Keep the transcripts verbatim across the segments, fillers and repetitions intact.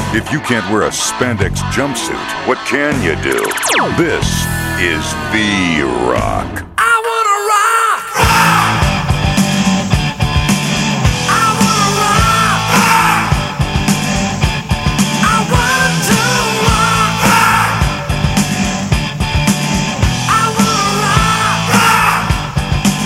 If you can't wear a spandex jumpsuit, what can you do? This is V-Rock. I wanna rock! I wanna rock! I want to rock! I wanna rock!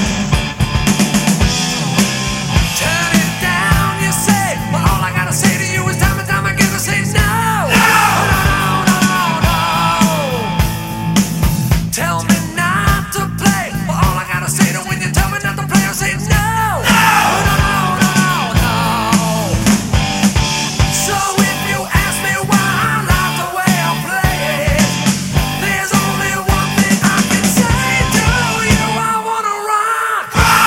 Turn it down, you say, but all I gotta say to you is time and time again to say no! No, no, no, no! Tell me not to play, but all I gotta say to when you tell me not to play, I say no! No, no, no, no! So if you ask me why I like the way I play it, there's only one thing I can say to you: I wanna rock!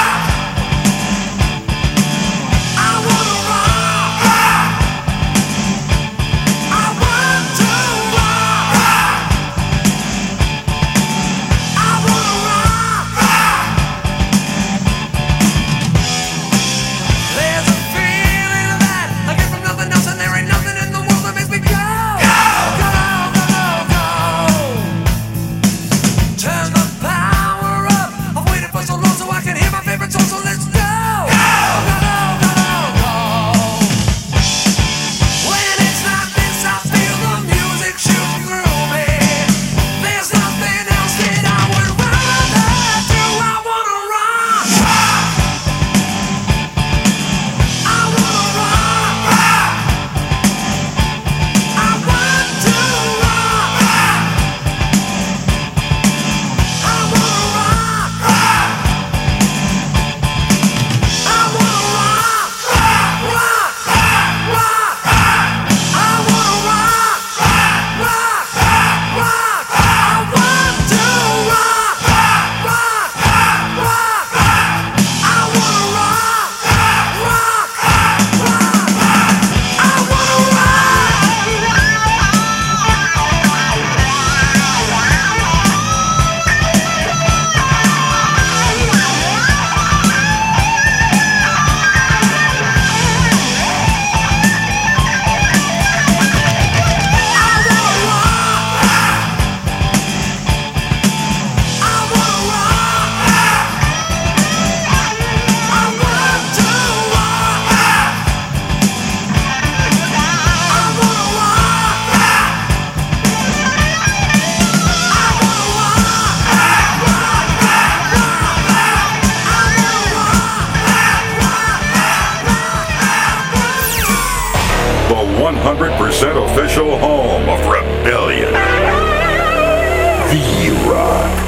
I wanna rock! I want to rock! I wanna rock! There's a feeling that I get from nothing else, and there ain't nothing in the world that makes me go. Go, go, go, go. Turn the power up. I've waited for so long so I can hear my favorite song, so let's go. Go, go, go, go. When it's like this, I feel the music shoot through me. There's nothing else that I would rather do. I wanna rock. I wanna rock. I want to rock. I wanna rock. I wanna rock. Rock, rock. I wanna rock. Rock, rock. I want to rock. Rock, rock. I wanna rock. Rock, rock. I wanna The one hundred percent official home of rebellion. V-Rock.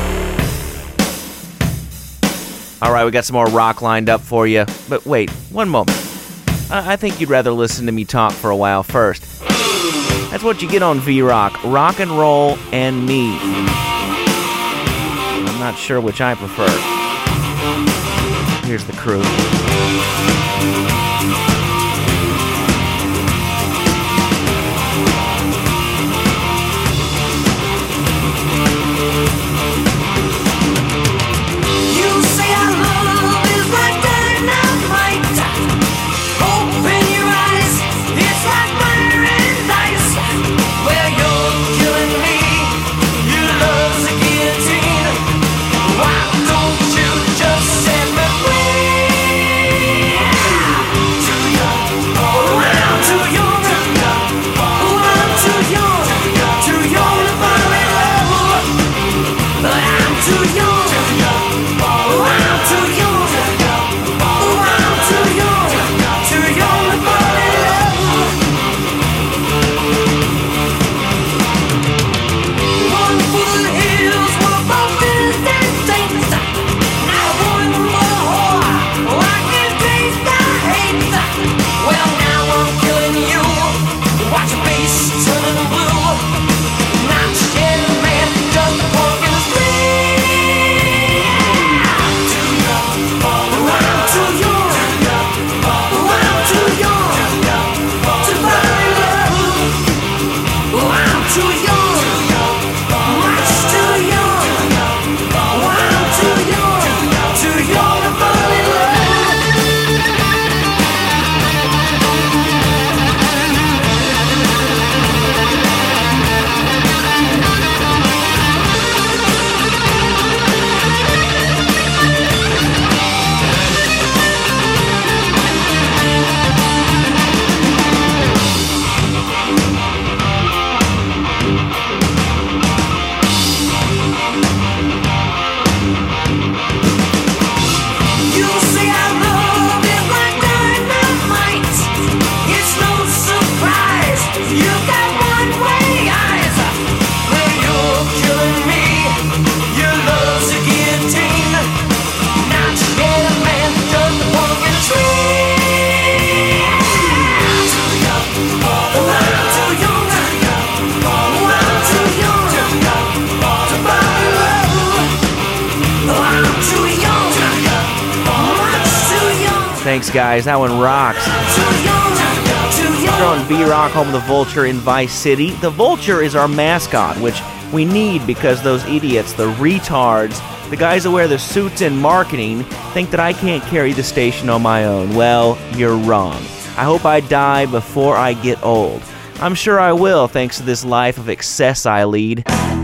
All right, we got some more rock lined up for you. But wait, one moment. I, I think you'd rather listen to me talk for a while first. That's what you get on V-Rock. Rock and roll and me. I'm not sure which I prefer. Here's the crew. You say our love is like dynamite. Open your eyes, it's like fire and ice. Well, you're killing me, your love's a guillotine. Why don't you just set me free? Thanks, guys. That one rocks. We're on V-Rock, home of the Vulture in Vice City. The Vulture is our mascot, which we need because those idiots, the retards, the guys that wear the suits in marketing, think that I can't carry the station on my own. Well, you're wrong. I hope I die before I get old. I'm sure I will, thanks to this life of excess I lead.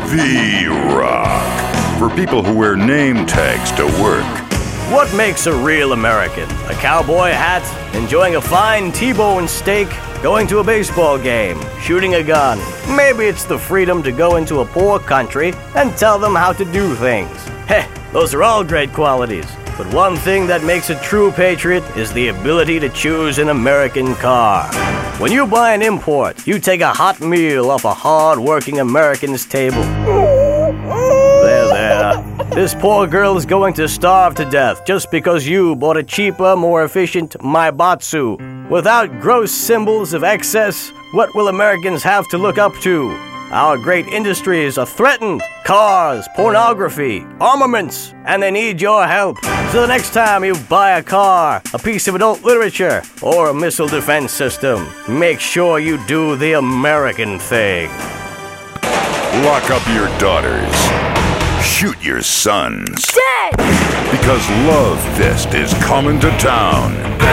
V-Rock. For people who wear name tags to work. What makes a real American? A cowboy hat, enjoying a fine T-bone steak, going to a baseball game, shooting a gun. Maybe it's the freedom to go into a poor country and tell them how to do things. Heh, those are all great qualities. But one thing that makes a true patriot is the ability to choose an American car. When you buy an import, you take a hot meal off a hard-working American's table. There, there. This poor girl is going to starve to death just because you bought a cheaper, more efficient Maibatsu. Without gross symbols of excess, what will Americans have to look up to? Our great industries are threatened. Cars, pornography, armaments, and they need your help. So the next time you buy a car, a piece of adult literature, or a missile defense system, make sure you do the American thing. Lock up your daughters. Shoot your sons. Dead! Because Love Fist is coming to town.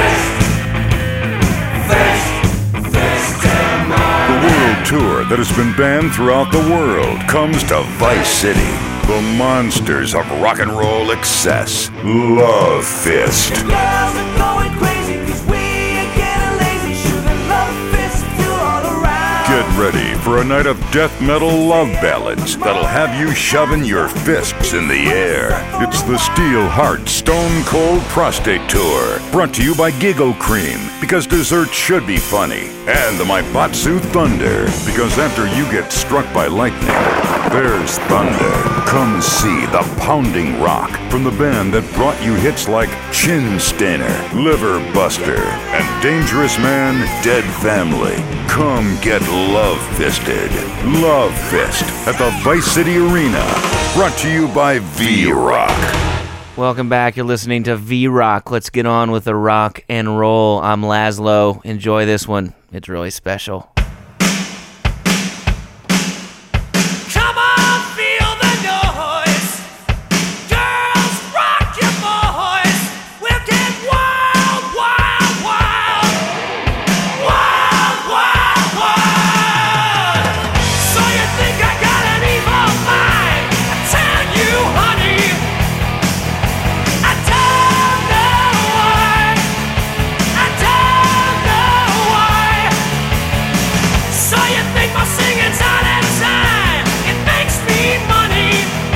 The world tour that has been banned throughout the world comes to Vice City. The monsters of rock and roll excess. Love Fist. Girls are going crazy 'cause we are getting lazy. Shooting love fists all around. Get ready for a night of death metal love ballads that'll have you shoving your fists in the air. It's the Steel Heart Stone Cold Prostate Tour, brought to you by Giggle Cream, because dessert should be funny, and the Maibatsu Thunder, because after you get struck by lightning, there's thunder. Come see the pounding rock from the band that brought you hits like Chin Stainer, Liver Buster, and Dangerous Man, Dead Family. Come get love fisted. Love Fist at the Vice City Arena. Brought to you by V-Rock. Welcome back. You're listening to V-Rock. Let's get on with the rock and roll. I'm Laszlo. Enjoy this one. It's really special. Come on, feel the noise. Girls, rock your boys. We'll get wild, wild, wild. Wild, wild, wild. So you think I got an evil mind? I tell you, honey, I don't know why. I don't know why. So you think my singing's on inside? It makes me money.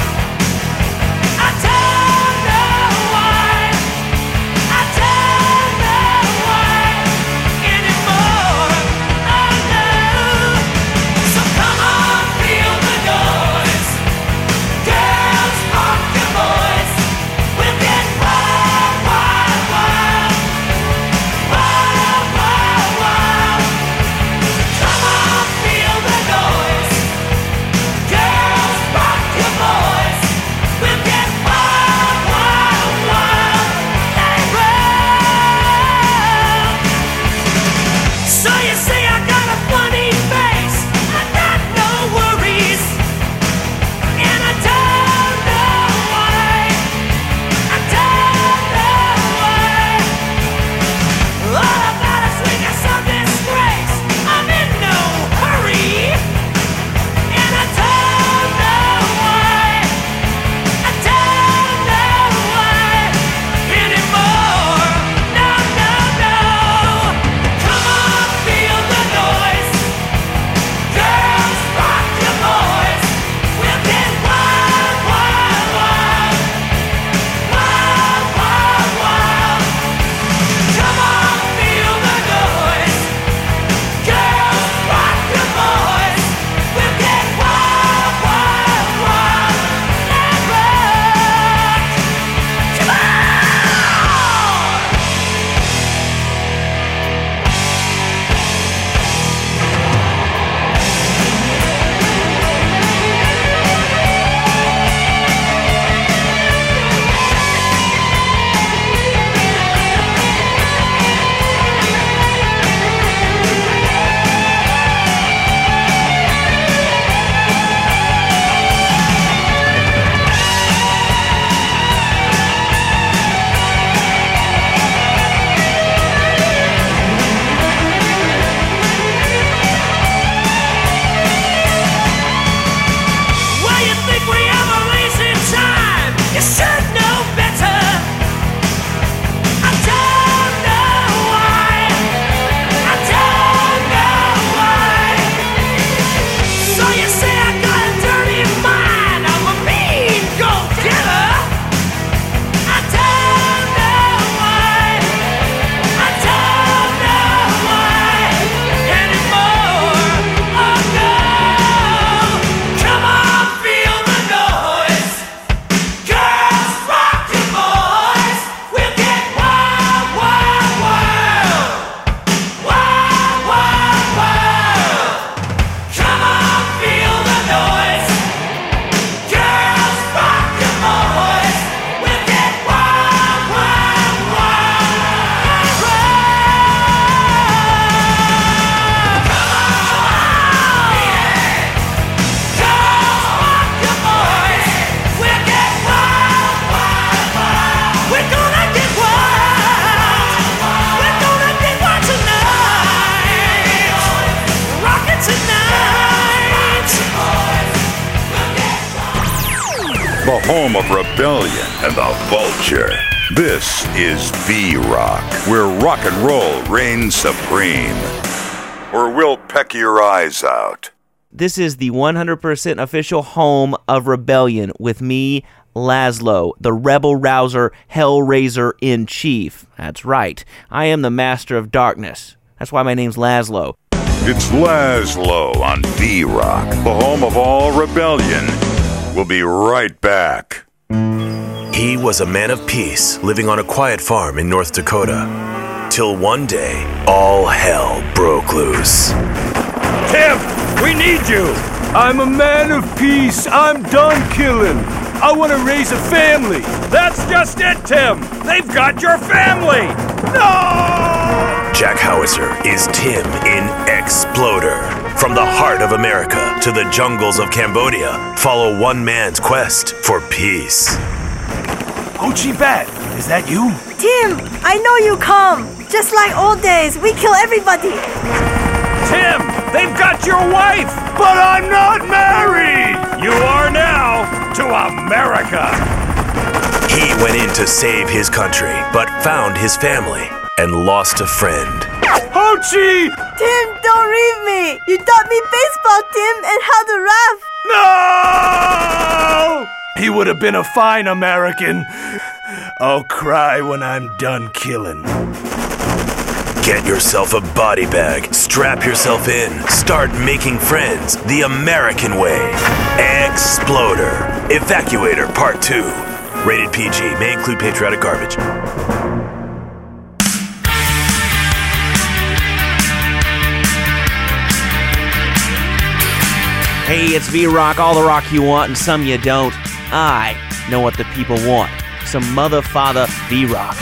I don't know why. I don't know why anymore. Oh no. So come on, feel the noise. Girls, rock your boys. We'll get wild, wild, wild. Wild, wild, wild. Come on, feel the noise. the home of rebellion and the vulture. This is V-Rock, where rock and roll reigns supreme. Or we'll peck your eyes out. This is the one hundred percent official home of rebellion with me, Laszlo, the rebel rouser, hellraiser in chief. That's right. I am the master of darkness. That's why my name's Laszlo. It's Laszlo on V-Rock, the home of all rebellion. We'll be right back. He was a man of peace, living on a quiet farm in North Dakota. Till one day, all hell broke loose. Tim, we need you! I'm a man of peace. I'm done killing. I want to raise a family. That's just it, Tim. They've got your family. No! Jack Howitzer is Tim in Exploder. From the heart of America to the jungles of Cambodia, follow one man's quest for peace. Ho Chi Bat, is that you? Tim, I know you come. Just like old days, we kill everybody. Tim, they've got your wife, but I'm not married. You are now to America. He went in to save his country, but found his family and lost a friend. Ho Chi! Tim, don't leave me. You taught me baseball, Tim, and how to rap. No! He would have been a fine American. I'll cry when I'm done killing. Get yourself a body bag, strap yourself in, start making friends the American way. Exploder. Evacuator Part two. Rated P G. May include patriotic garbage. Hey, it's V-Rock, all the rock you want and some you don't. I know what the people want. Some mother-father V-Rock.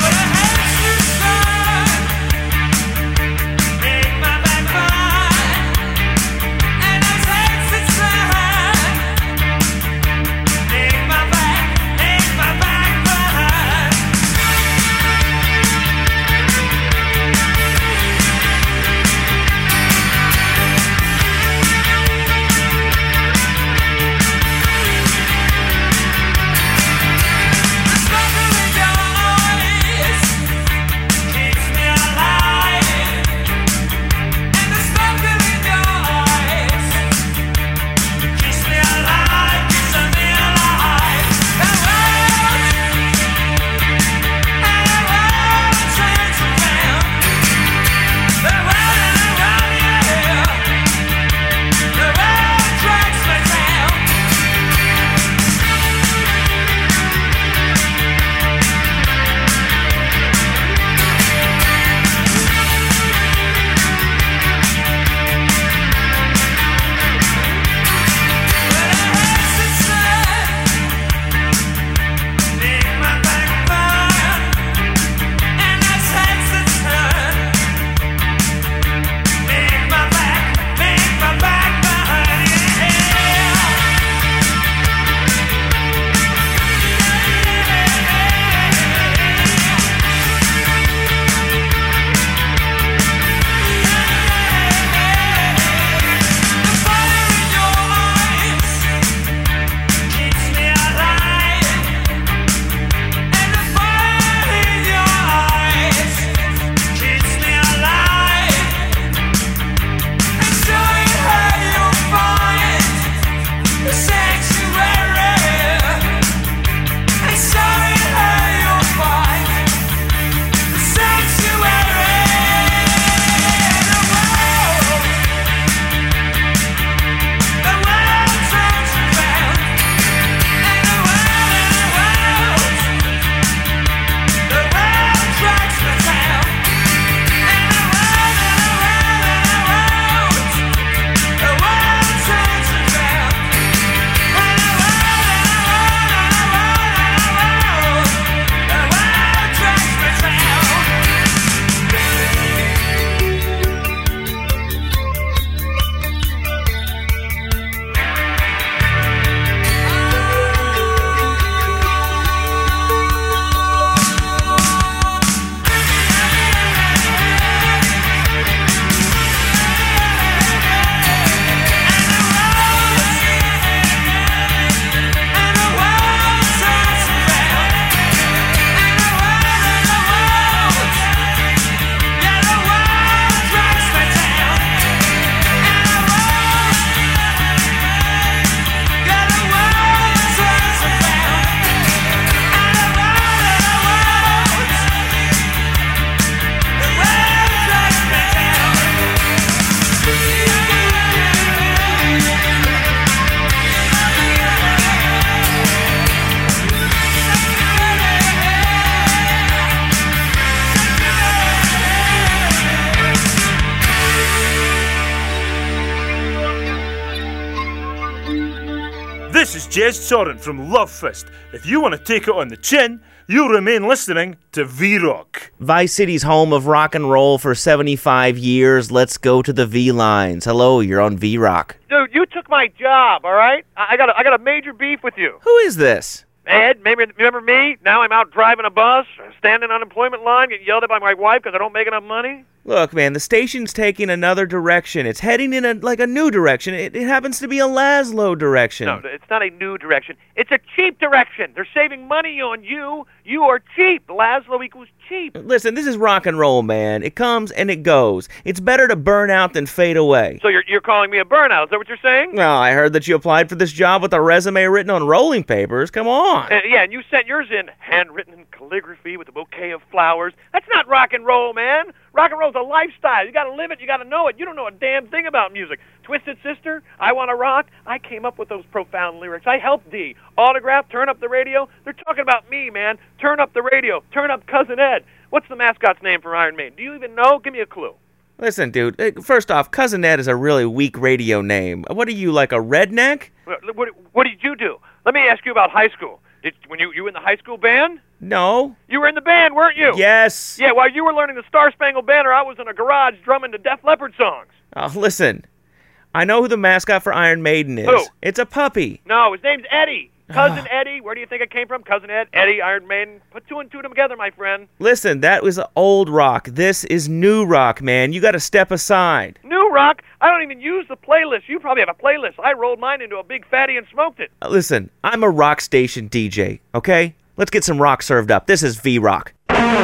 this is Jez Torrent from Lovefist. If you want to take it on the chin, you'll remain listening to V-Rock. Vice City's home of rock and roll for seventy-five years. Let's go to the V-Lines. Hello, you're on V-Rock. Dude, you took my job, all right? I I got a, I got a major beef with you. Who is this? Ed, maybe remember me? Now I'm out driving a bus, standing on unemployment line, getting yelled at by my wife because I don't make enough money. Look, man, the station's taking another direction. It's heading in a like a new direction. It, it happens to be a Laszlo direction. No, it's not a new direction. It's a cheap direction. They're saving money on you. You are cheap. Laszlo equals cheap. Listen, this is rock and roll, man. It comes and it goes. It's better to burn out than fade away. So you're you're calling me a burnout? Is that what you're saying? Well, I heard that you applied for this job with a resume written on rolling papers. Come on. Uh, yeah, and you sent yours in handwritten in calligraphy with a bouquet of flowers. That's not rock and roll, man. Rock and roll's a lifestyle. You got to live it. You got to know it. You don't know a damn thing about music. Twisted Sister, I Want to Rock. I came up with those profound lyrics. I helped Dee. Autograph, Turn Up the Radio. They're talking about me, man. Turn up the radio. Turn up Cousin Ed. What's the mascot's name for Iron Maiden? Do you even know? Give me a clue. Listen, dude, uh, first off, Cousin Ed is a really weak radio name. What are you, like a redneck? What, what, what did you do? Let me ask you about high school. Did, when you, you were in the high school band? No. You were in the band, weren't you? Yes. Yeah, while you were learning the Star Spangled Banner, I was in a garage drumming to Def Leppard songs. Oh, listen. I know who the mascot for Iron Maiden is. Who? It's a puppy. No, his name's Eddie. Cousin Eddie. Where do you think it came from? Cousin Ed, Eddie, Iron Maiden. Put two and two together, my friend. Listen, that was old rock. This is new rock, man. You got to step aside. New rock? I don't even use the playlist. You probably have a playlist. I rolled mine into a big fatty and smoked it. Uh, listen, I'm a rock station D J, okay? Let's get some rock served up. This is V-Rock.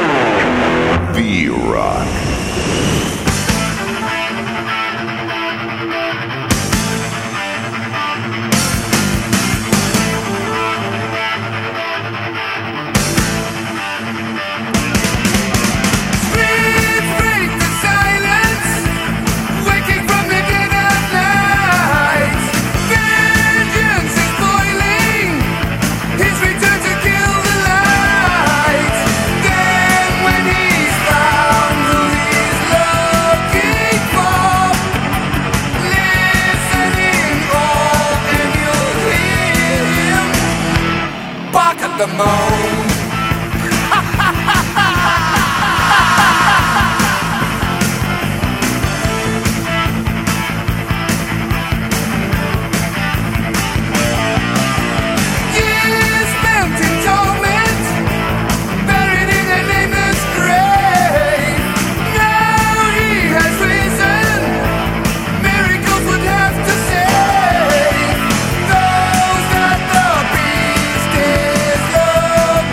V-Rock. The moon. Years spent in torment, buried in a nameless grave. Now he has risen, miracles would have to save those that the beast is looking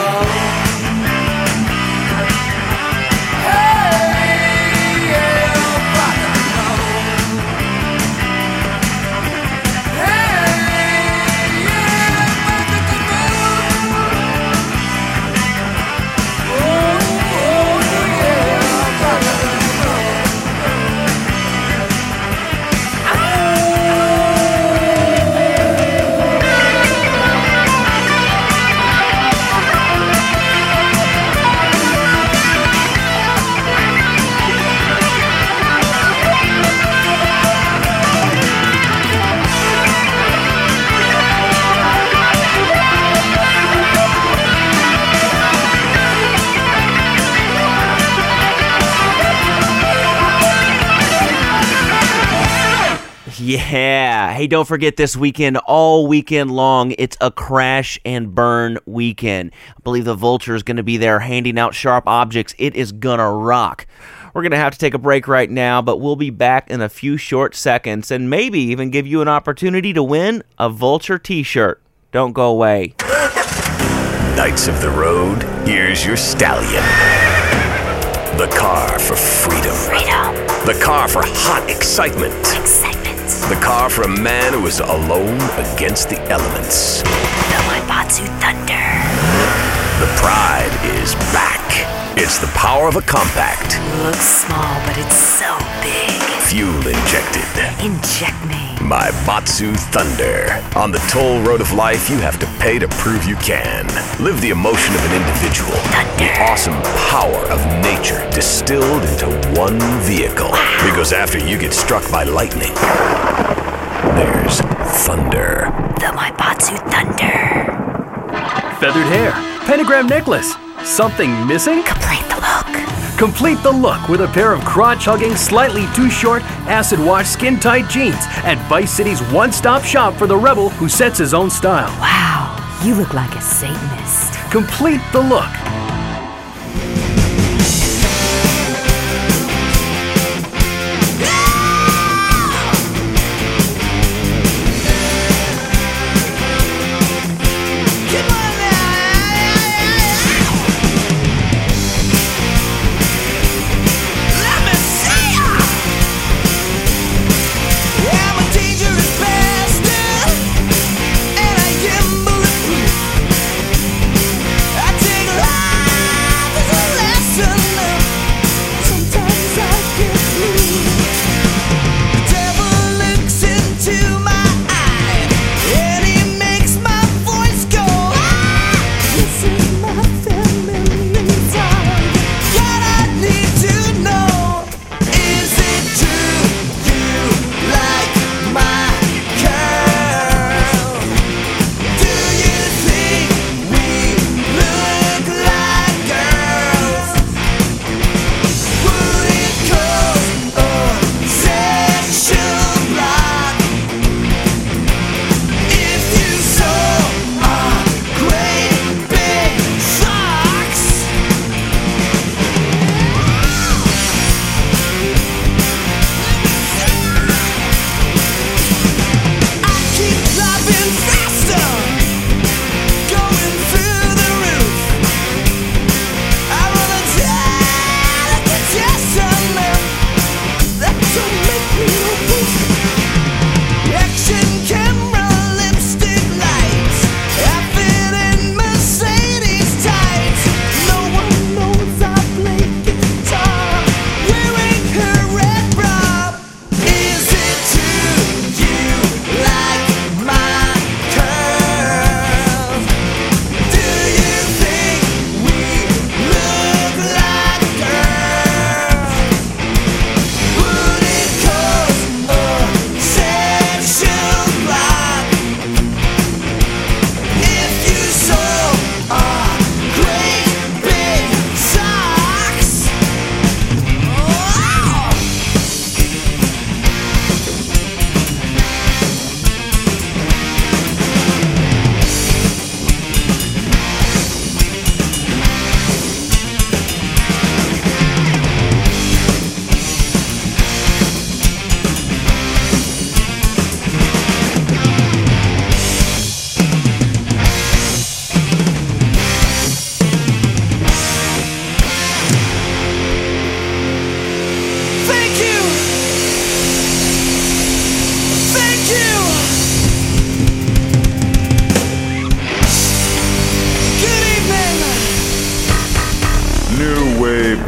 Yeah. Hey, don't forget this weekend, all weekend long, it's a crash and burn weekend. I believe the Vulture is going to be there handing out sharp objects. It is going to rock. We're going to have to take a break right now, but we'll be back in a few short seconds and maybe even give you an opportunity to win a Vulture t-shirt. Don't go away. Knights of the Road, here's your stallion. The car for freedom. Freedom. The car for hot excitement. Excitement. The car for a man who is alone against the elements. The Waibatsu Thunder. The pride is back. It's the power of a compact. Looks small, but it's so big. Fuel injected. Inject me. My Batsu Thunder. On the toll road of life, you have to pay to prove you can. Live the emotion of an individual. Thunder. The awesome power of nature distilled into one vehicle. Wow. Because after you get struck by lightning, there's thunder. The Waibatsu Thunder. Feathered hair. Pentagram necklace. Something missing? Complete the look. Complete the look with a pair of crotch-hugging, slightly too short, acid-wash, skin-tight jeans at Vice City's one-stop shop for the rebel who sets his own style. Wow, you look like a Satanist. Complete the look. I take life as a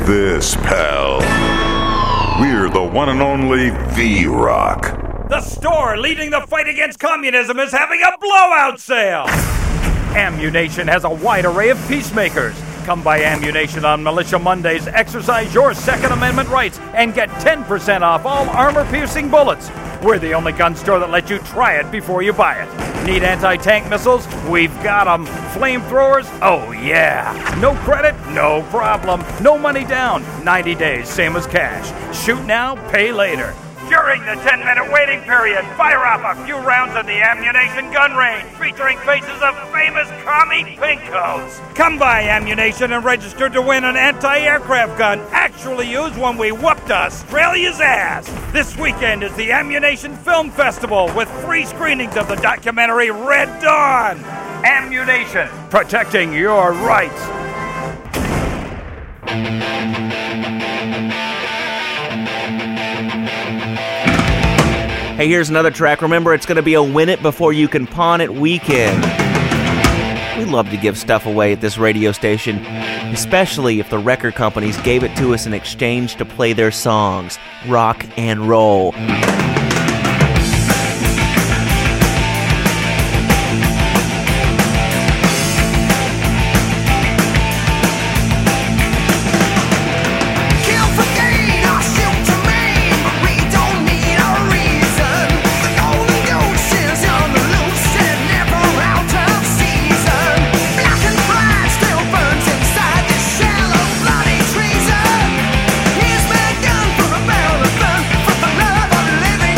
this, pal. We're the one and only V-Rock. The store leading the fight against communism is having a blowout sale. Ammu-Nation has a wide array of peacemakers. Come by Ammu-Nation on Militia Mondays, exercise your Second Amendment rights, and get ten percent off all armor-piercing bullets. We're the only gun store that lets you try it before you buy it. Need anti-tank missiles? We've got them. Flamethrowers? Oh yeah. No credit? No problem. No money down. ninety days, same as cash. Shoot now, pay later. During the ten-minute waiting period, fire off a few rounds in the Ammu-Nation gun range, featuring faces of famous commie pinkos. Come by Ammu-Nation and register to win an anti-aircraft gun actually used when we whooped Australia's ass. This weekend is the Ammu-Nation Film Festival with free screenings of the documentary Red Dawn. Ammu-Nation, protecting your rights. Hey, here's another track. Remember, it's going to be a win it before you can pawn it weekend. We love to give stuff away at this radio station, especially if the record companies gave it to us in exchange to play their songs, rock and roll. He's been gun for a barrel of fun, for the love of living.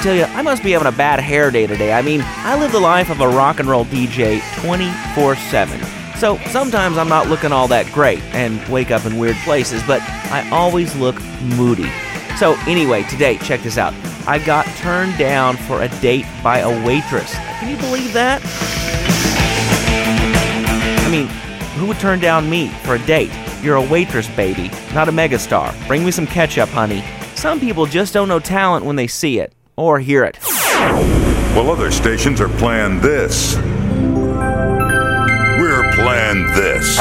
tell you, I must be having a bad hair day today. I mean, I live the life of a rock and roll D J twenty-four seven. So sometimes I'm not looking all that great and wake up in weird places, but I always look moody. So anyway, today, check this out. I got turned down for a date by a waitress. Can you believe that? I mean, who would turn down me for a date? You're a waitress, baby, not a megastar. Bring me some ketchup, honey. Some people just don't know talent when they see it or hear it. Well, other stations are playing this. We're playing this.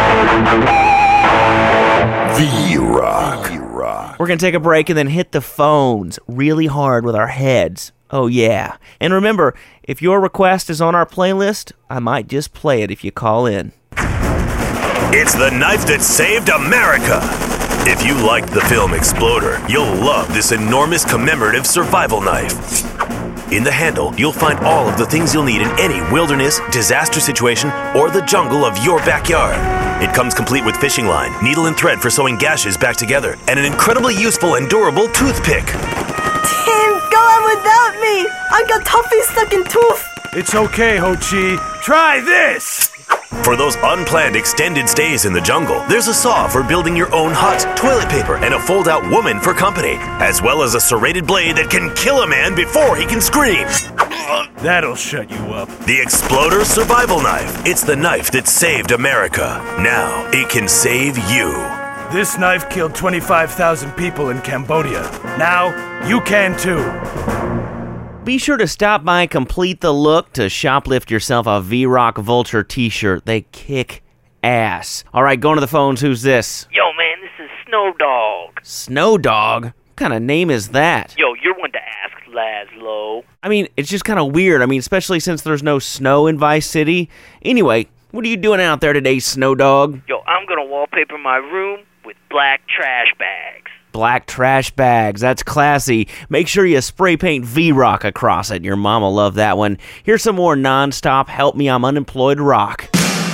V-Rock. We're going to take a break and then hit the phones really hard with our heads. Oh, yeah. And remember, if your request is on our playlist, I might just play it if you call in. It's the knife that saved America. If you liked the film Exploder, you'll love this enormous commemorative survival knife. In the handle, you'll find all of the things you'll need in any wilderness, disaster situation, or the jungle of your backyard. It comes complete with fishing line, needle and thread for sewing gashes back together, and an incredibly useful and durable toothpick. Tim, go on without me. I got toffee stuck in tooth. It's okay, Ho-Chi. Try this! For those unplanned extended stays in the jungle, there's a saw for building your own hut, toilet paper, and a fold-out woman for company, as well as a serrated blade that can kill a man before he can scream. That'll shut you up. The Exploder Survival Knife. It's the knife that saved America. Now it can save you. This knife killed twenty-five thousand people in Cambodia. Now you can too. Be sure to stop by and complete the look to shoplift yourself a V-Rock Vulture t-shirt. They kick ass. All right, going to the phones. Who's this? Yo, man, this is Snow Dog. Snow Dog? What kind of name is that? Yo, you're one to ask, Laszlo. I mean, it's just kind of weird. I mean, especially since there's no snow in Vice City. Anyway, what are you doing out there today, Snow Dog? Yo, I'm gonna wallpaper my room with black trash bags. Black trash bags. That's classy. Make sure you spray paint V-Rock across it. Your mom will love that one. Here's some more non-stop Help Me I'm Unemployed rock.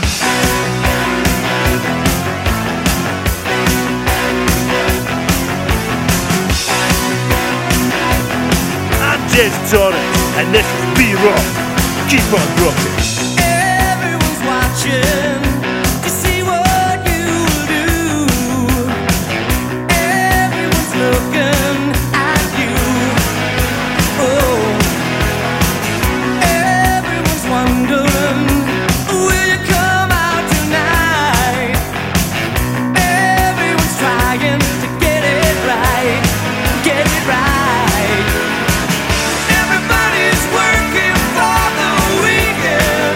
I'm just Torres, and this is V-Rock. Keep on rocking. Everyone's watching. Everybody's working for the weekend.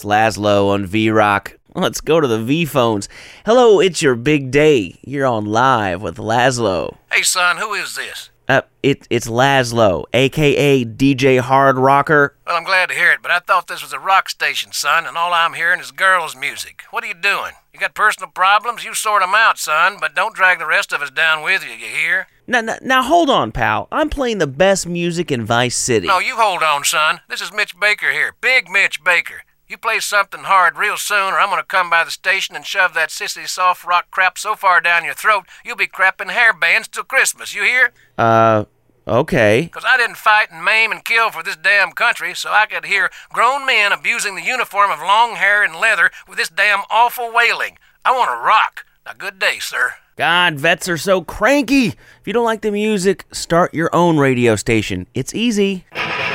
It's Laszlo on V-Rock. Let's go to the V-phones. Hello, it's your big day. You're on live with Laszlo. Hey, son, who is this? Uh, it, it's Laszlo, a k a. D J Hard Rocker. Well, I'm glad to hear it, but I thought this was a rock station, son, and all I'm hearing is girls' music. What are you doing? You got personal problems? You sort 'em out, son, but don't drag the rest of us down with you, you hear? Now, now, now hold on, pal. I'm playing the best music in Vice City. No, you hold on, son. This is Mitch Baker here, Big Mitch Baker. You play something hard real soon, or I'm gonna come by the station and shove that sissy soft rock crap so far down your throat, you'll be crapping hair bands till Christmas, you hear? Uh, okay. 'Cause I didn't fight and maim and kill for this damn country, so I could hear grown men abusing the uniform of long hair and leather with this damn awful wailing. I want to rock. Now, good day, sir. God, vets are so cranky. If you don't like the music, start your own radio station. It's easy.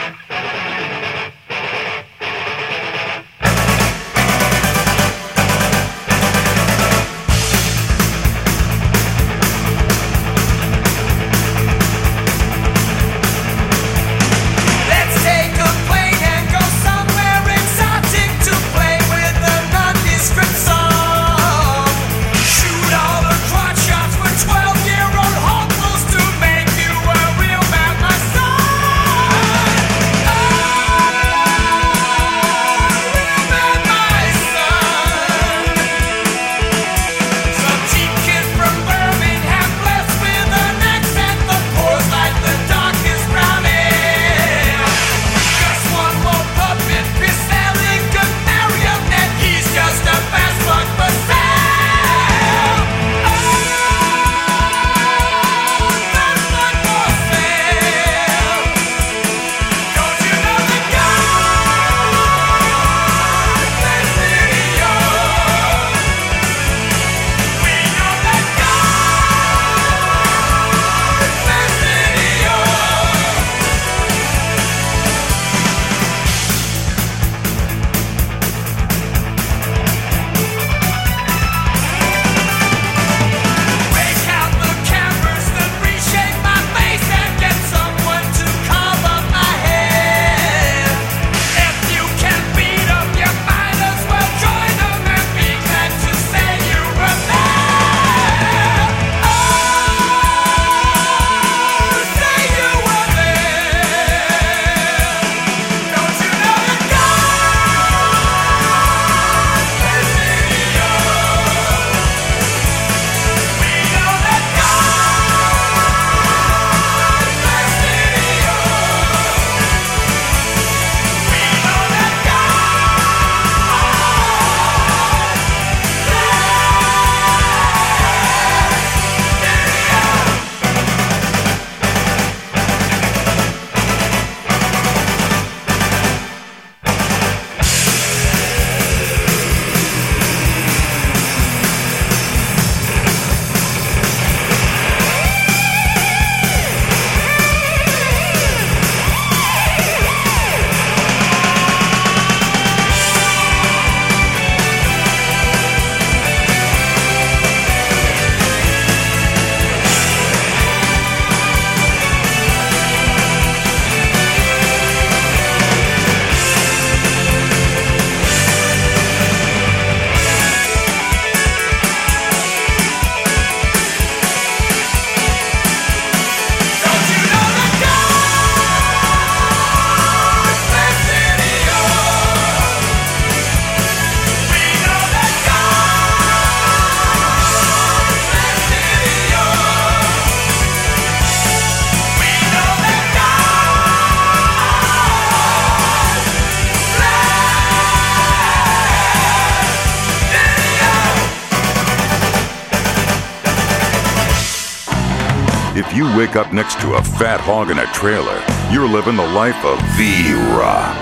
If you wake up next to a fat hog in a trailer, you're living the life of V-Rock.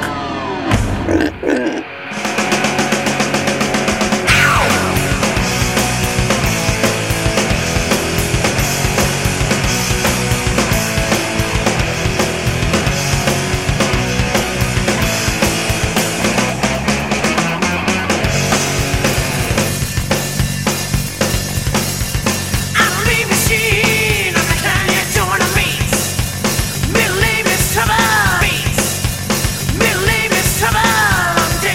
Trouble.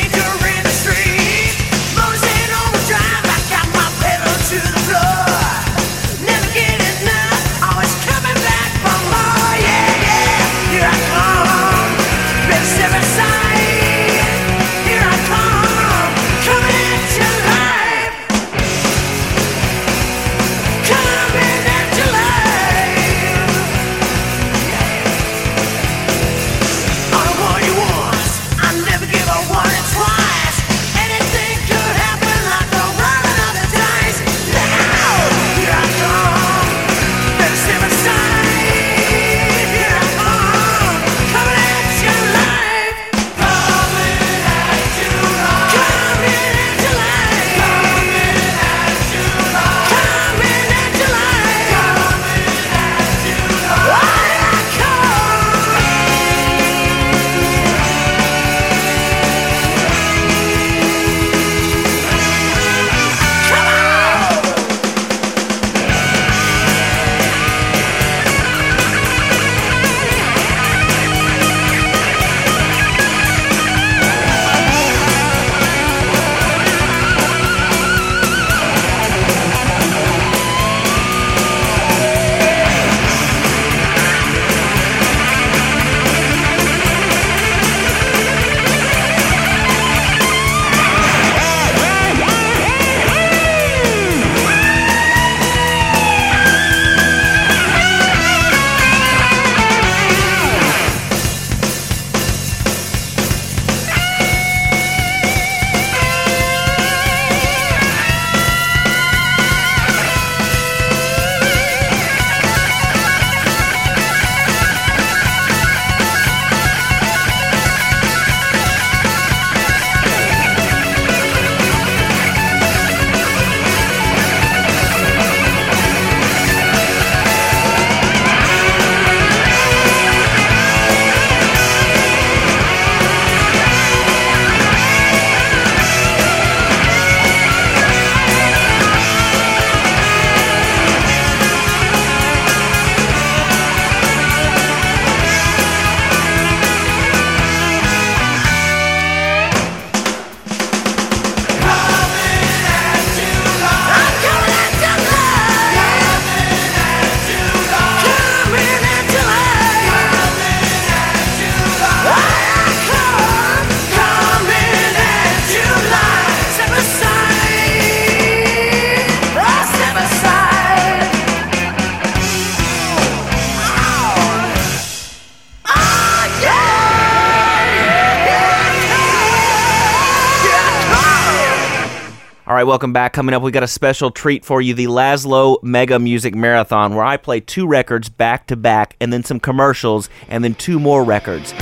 right, welcome back. Coming up, we got a special treat for you, the Laszlo Mega Music Marathon, where I play two records back to back, and then some commercials, and then two more records.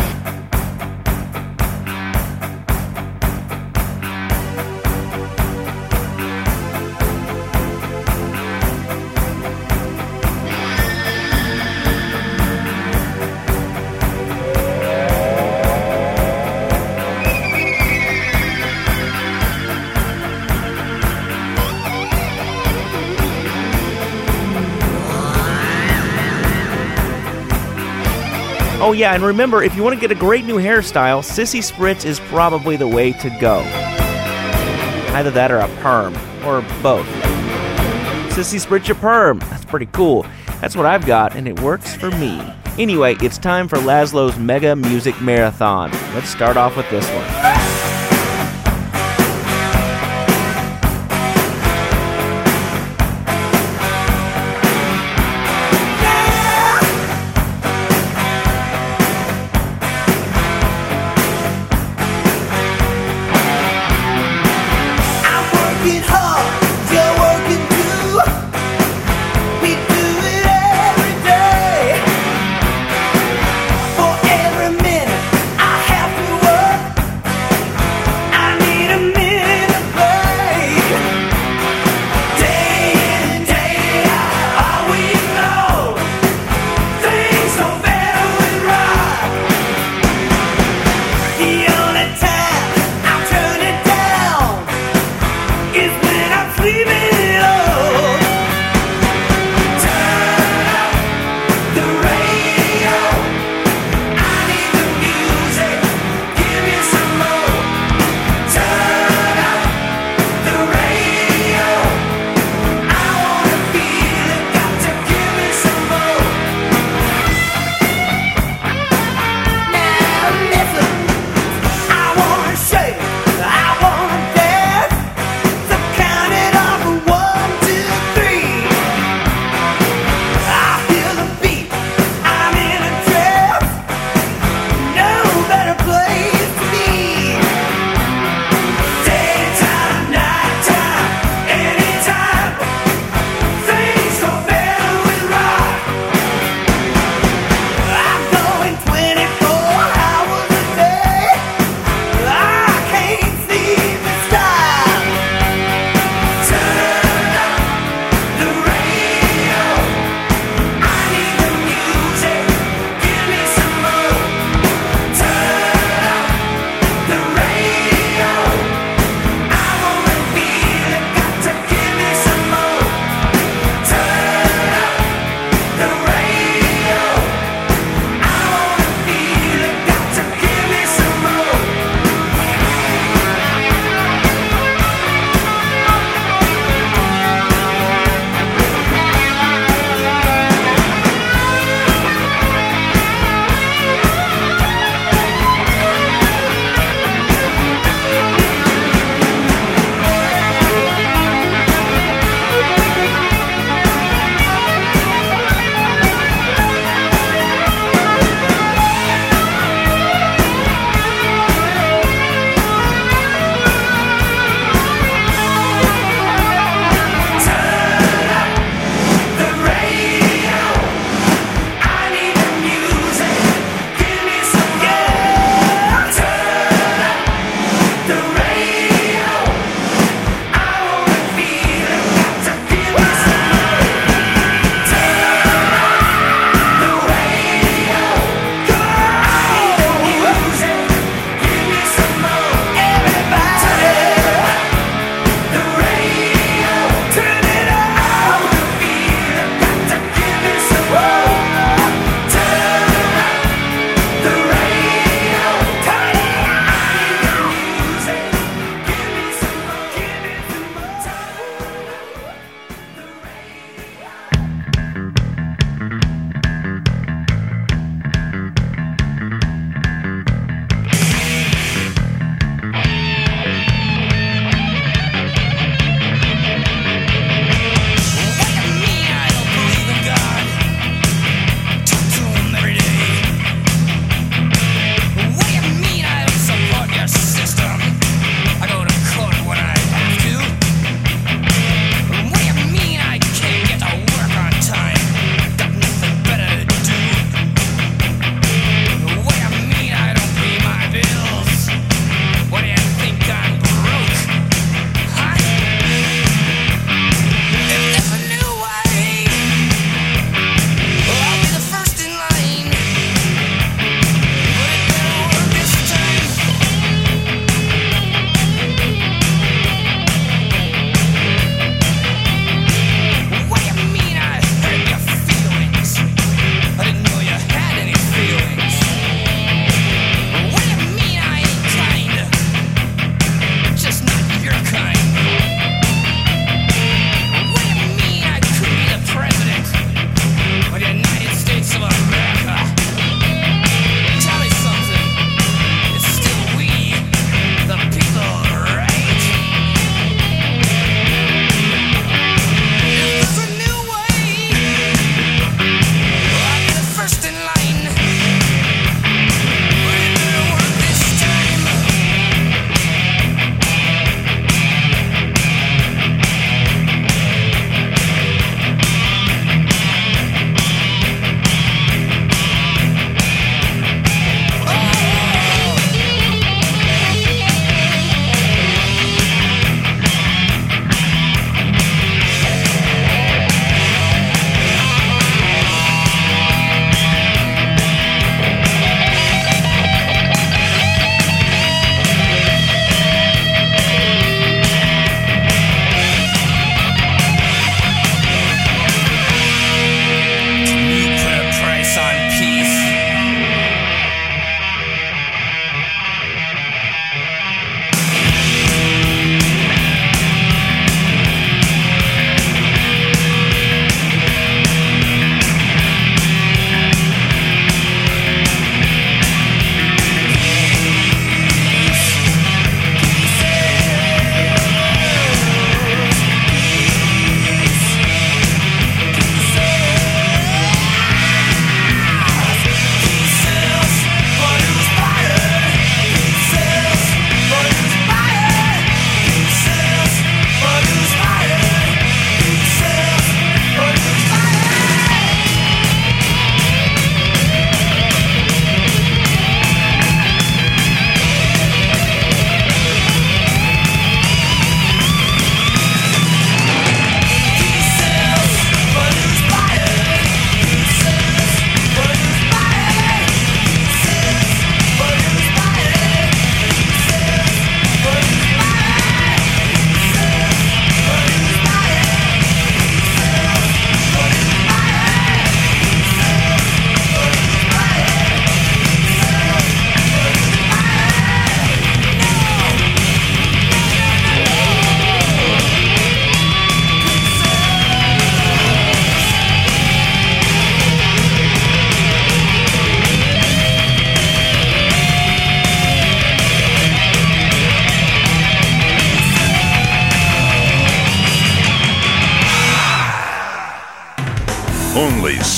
Oh yeah, and remember, if you want to get a great new hairstyle, Sissy Spritz is probably the way to go. Either that or a perm, or both. Sissy Spritz your perm. That's pretty cool. That's what I've got, and it works for me. Anyway, it's time for Laszlo's Mega Music Marathon. Let's start off with this one.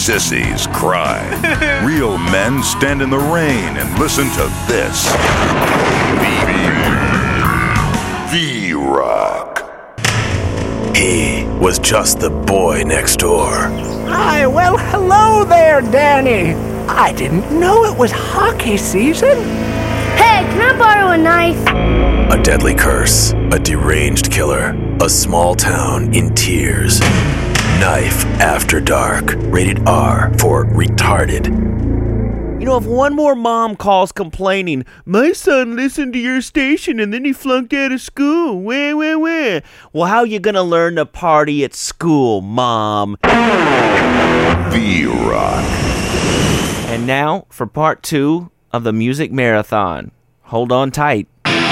sissies cry. Real men stand in the rain and listen to this. V-Rock. He was just the boy next door. Hi, well, hello there, Danny. I didn't know it was hockey season. Hey, can I borrow a knife? A deadly curse, a deranged killer, a small town in tears. Knife After Dark, rated R for retarded. You know, if one more mom calls complaining, my son listened to your station and then he flunked out of school, wah, wah, wah. Well, how you gonna learn to party at school, Mom? V-Rock. And now for part two of the music marathon. Hold on tight.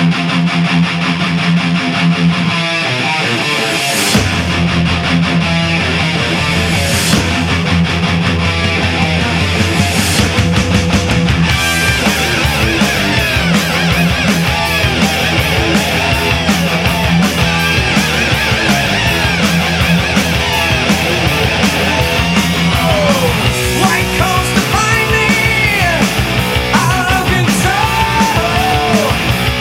White coats to find me, out of control.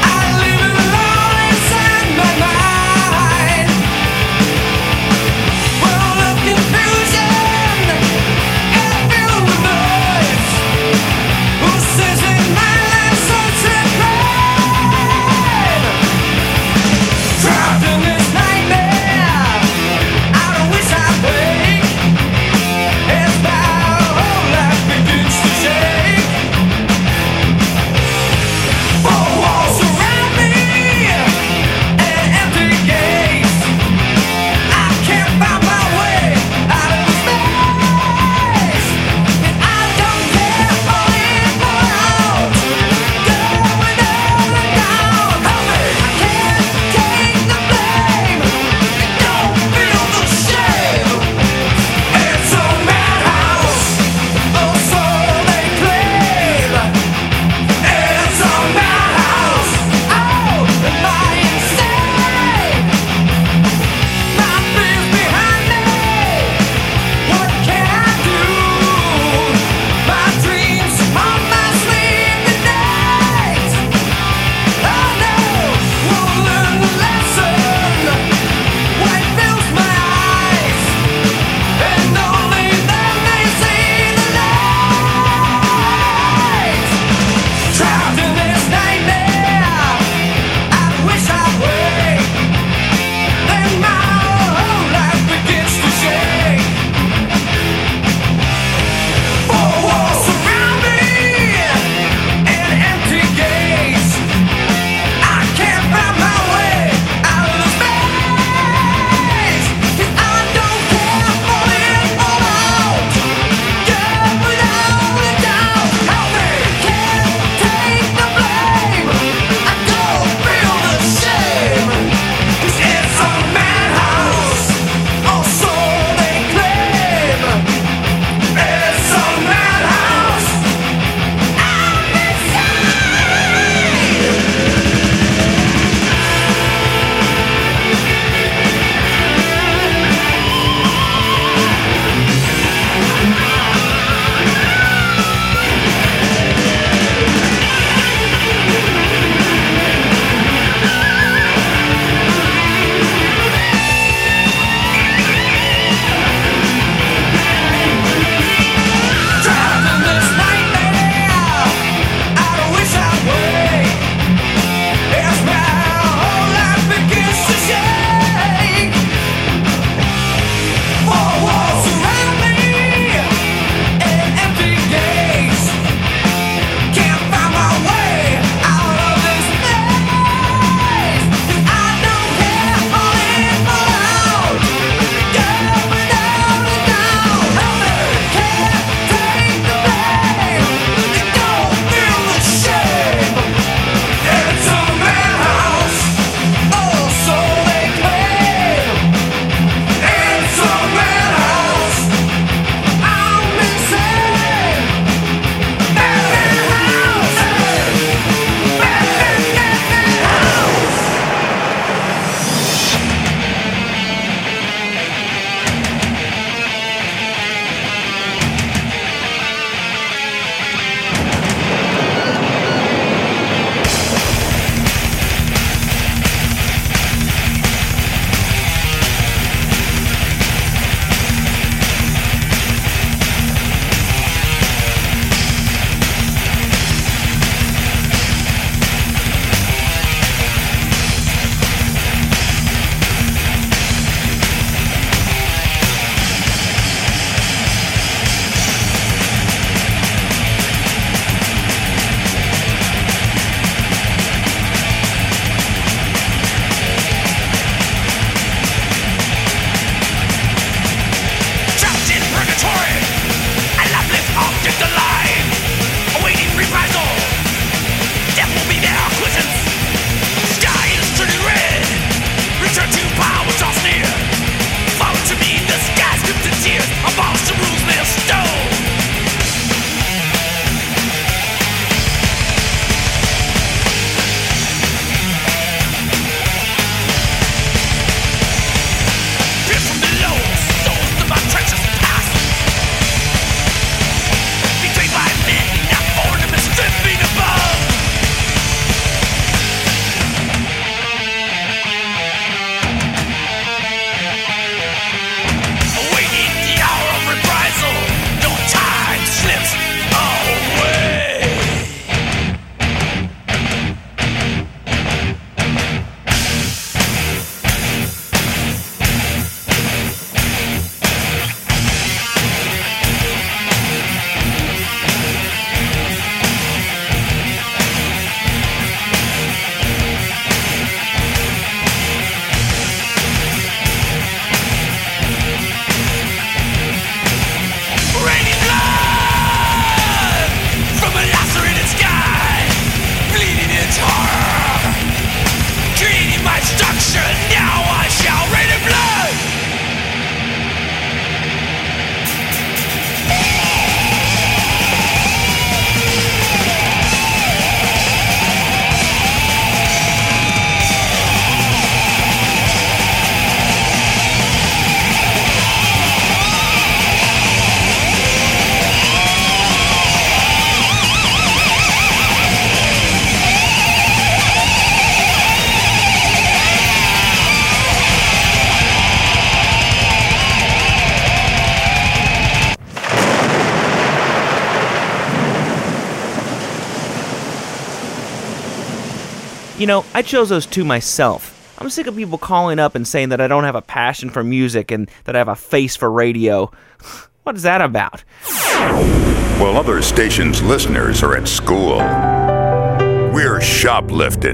You know, I chose those two myself. I'm sick of people calling up and saying that I don't have a passion for music and that I have a face for radio. What is that about? While other stations' listeners are at school, we're shoplifting.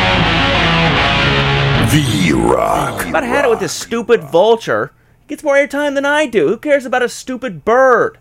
V-Rock. But I had it with this stupid vulture. He gets more airtime than I do. Who cares about a stupid bird?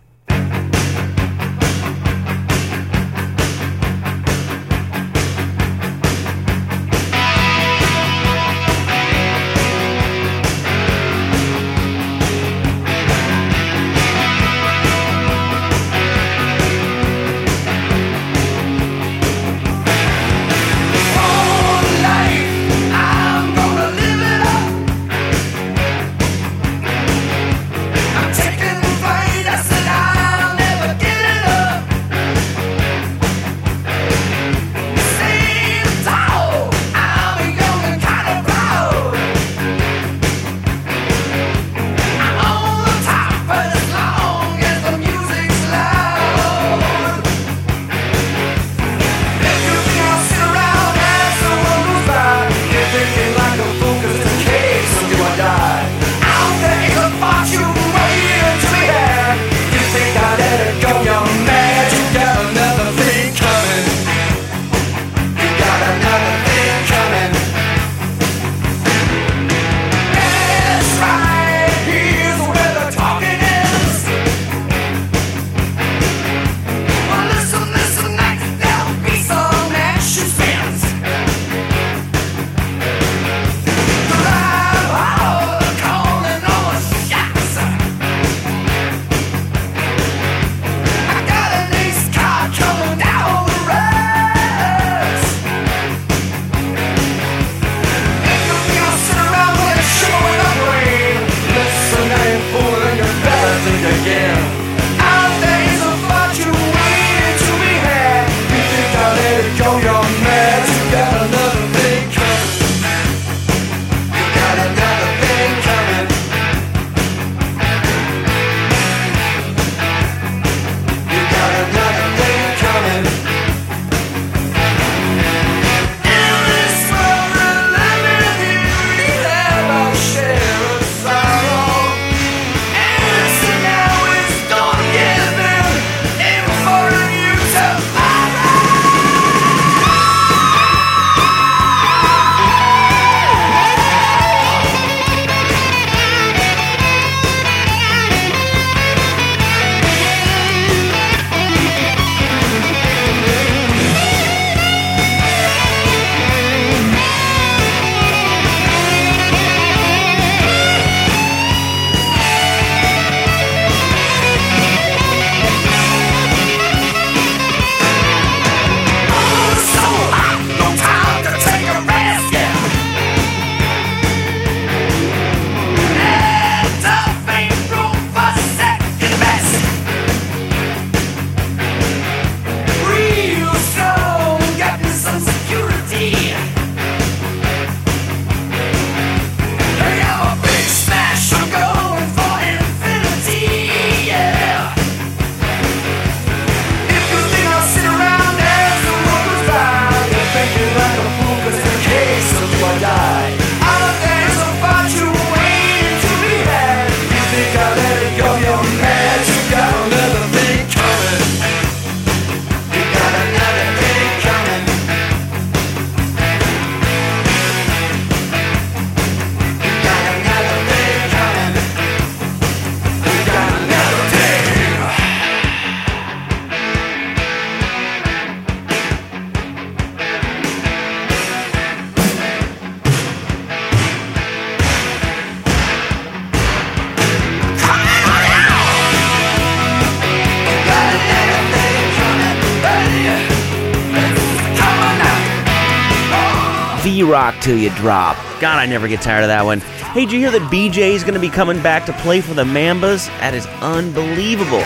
V-Rock till you drop. God, I never get tired of that one. Hey, did you hear that B J's going to be coming back to play for the Mambas? That is unbelievable.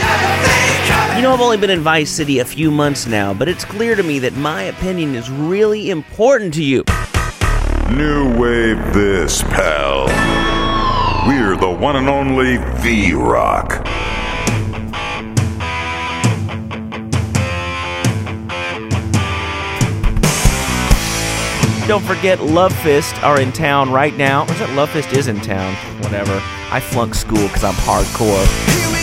You know, I've only been in Vice City a few months now, but it's clear to me that my opinion is really important to you. New wave this, pal. We're the one and only V-Rock. Don't forget, Love Fist are in town right now. Or is it Love Fist is in town? Whatever. I flunk school because I'm hardcore.